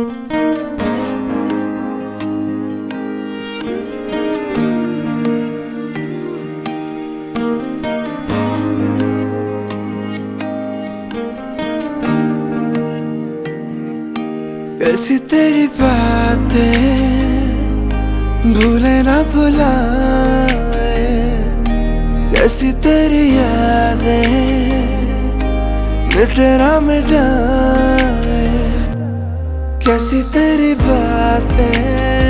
कैसी तेरी बातें भूले ना भुलाए, कैसी तेरी यादें मिटे ना मिटाए, कैसी तेरी बातें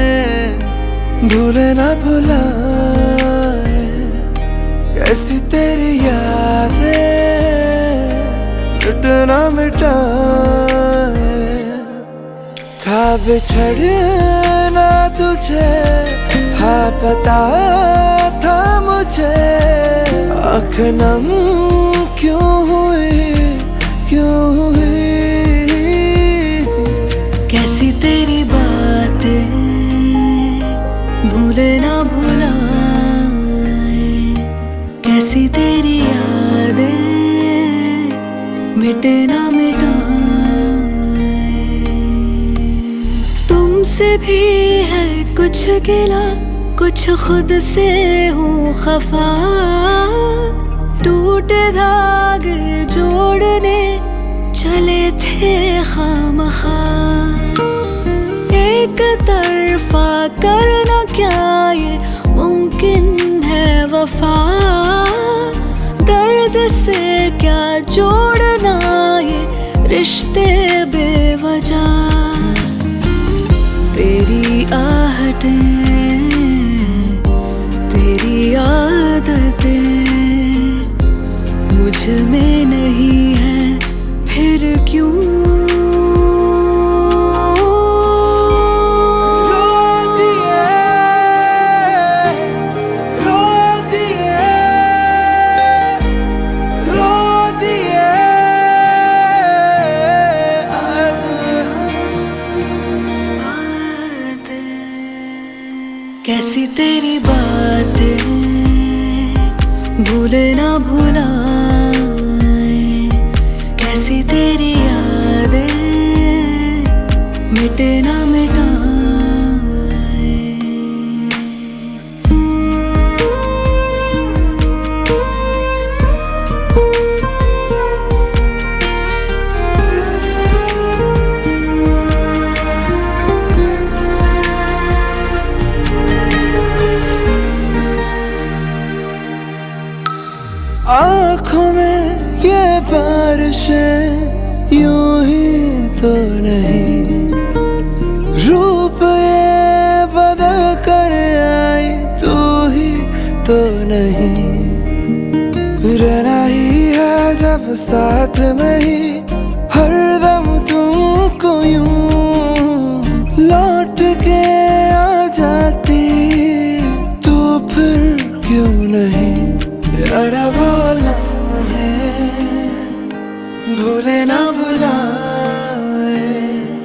भूले ना भुलाए, कैसी तेरी यादें मिटे ना मिटाए। था बिछड़ना तुझे, हाँ पता था मुझे, आँख नम क्यों हुई, क्यों हुई। कैसी तेरी बातें भूले ना भुलाए, कैसी तेरी यादें मिटे ना मिटाए। तुमसे भी है कुछ गिला, कुछ खुद से हूँ खफा, टूटे धागे जोड़ने चले थे खामखा। एक तरफा करना क्या ये मुमकिन है वफा, दर्द से क्या जोड़ना ये रिश्ते बेवजह। तेरी आहटें, तेरी आदतें मुझ में नहीं है, फिर क्यों कैसी तेरी बातें भूले ना भुलाए, कैसी तेरी यादें मिटे ना मिटाए। आँखों में ये बारिशें यूं ही तो नहीं, रूप ये बदल कर आई तू ही तो नहीं। रहना ही है जब साथ में ही, हरदम तुमको यूं लौट के आ जाती, तू फिर क्यों नहीं। यारा बोलना है भूले ना भुलाए,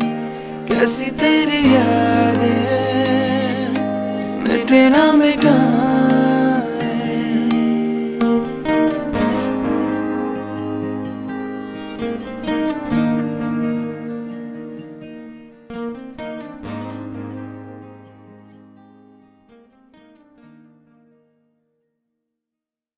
कैसी तेरी यादें मिटे ना मिटाए।